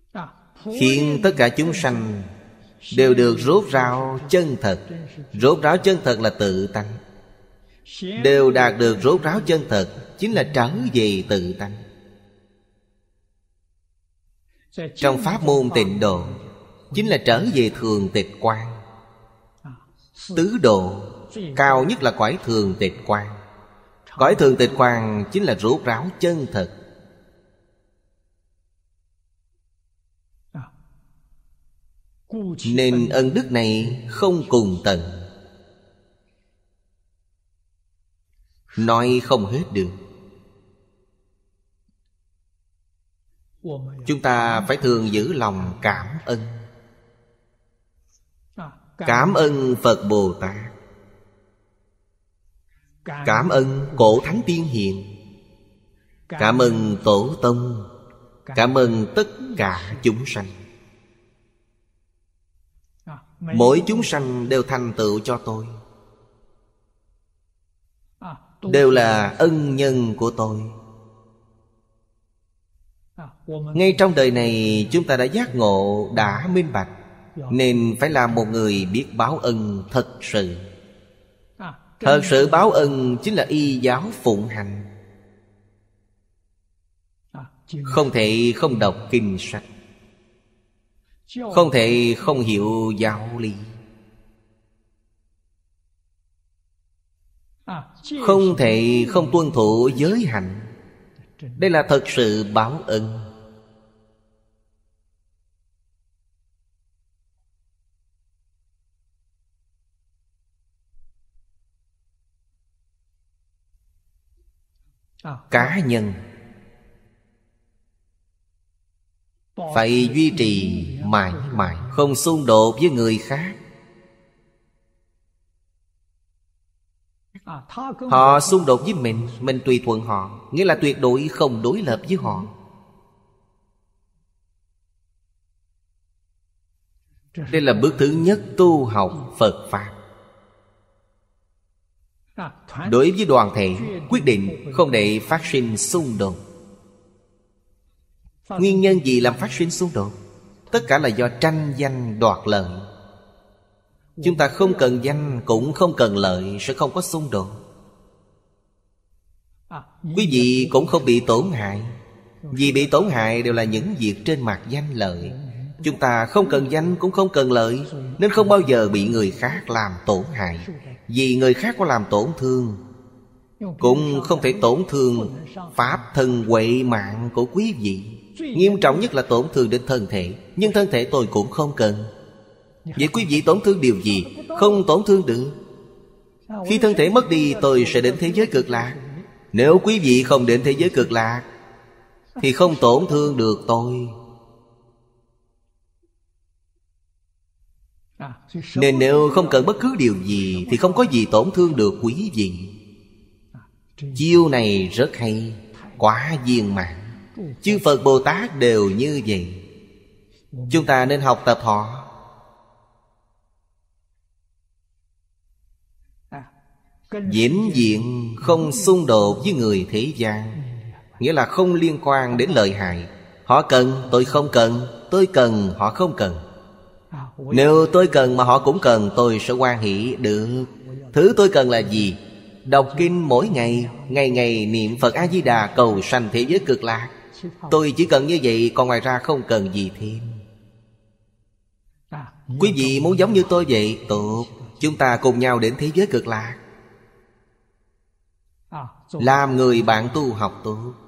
khiến tất cả chúng sanh đều được rốt ráo chân thật. Rốt ráo chân thật là tự tánh. Đều đạt được rốt ráo chân thật, chính là trở về tự tánh. Trong pháp môn Tịnh Độ, chính là trở về thường tịch quan. Tứ độ cao nhất là cõi thường tịch quan. Cõi thường tịch quan chính là rốt ráo chân thật. Nên ân đức này không cùng tận, nói không hết được. Chúng ta phải thường giữ lòng cảm ơn. Cảm ơn Phật Bồ Tát, cảm ơn cổ thánh tiên hiền, cảm ơn tổ tông, cảm ơn tất cả chúng sanh. Mỗi chúng sanh đều thành tựu cho tôi, đều là ân nhân của tôi. Ngay trong đời này chúng ta đã giác ngộ, đã minh bạch, nên phải là một người biết báo ân thật sự. Thật sự báo ân chính là y giáo phụng hành. Không thể không đọc kinh sách, không thể không hiểu giáo lý, không thể không tuân thủ giới hạnh. Đây là thật sự báo ân. Cá nhân phải duy trì mãi mãi, không xung đột với người khác. Họ xung đột với mình tùy thuận họ, nghĩa là tuyệt đối không đối lập với họ. Đây là bước thứ nhất tu học Phật Pháp. Đối với đoàn thể, quyết định không để phát sinh xung đột. Nguyên nhân gì làm phát sinh xung đột? Tất cả là do tranh danh đoạt lợi. Chúng ta không cần danh cũng không cần lợi, sẽ không có xung đột. Quý vị cũng không bị tổn hại. Vì bị tổn hại đều là những việc trên mặt danh lợi. Chúng ta không cần danh cũng không cần lợi, nên không bao giờ bị người khác làm tổn hại. Vì người khác có làm tổn thương, cũng không thể tổn thương pháp thân huệ mạng của quý vị. Nghiêm trọng nhất là tổn thương đến thân thể. Nhưng thân thể tôi cũng không cần. Vậy quý vị tổn thương điều gì? Không tổn thương được. Khi thân thể mất đi, tôi sẽ đến thế giới cực lạc. Nếu quý vị không đến thế giới cực lạc thì không tổn thương được tôi. Nên nếu không cần bất cứ điều gì thì không có gì tổn thương được quý vị. Chiêu này rất hay, quá viên mãn. Chư Phật Bồ Tát đều như vậy. Chúng ta nên học tập họ. Vĩnh viễn không xung đột với người thế gian, nghĩa là không liên quan đến lợi hại. Họ cần, tôi không cần. Tôi cần, họ không cần. Nếu tôi cần mà họ cũng cần, tôi sẽ hoan hỷ được. Thứ tôi cần là gì? Đọc kinh mỗi ngày, ngày ngày niệm Phật A-di-đà, cầu sanh thế giới cực lạc. Tôi chỉ cần như vậy, còn ngoài ra không cần gì thêm. Quý vị muốn giống như tôi vậy, tốt. Chúng ta cùng nhau đến thế giới cực lạc. Làm người bạn tu học tốt.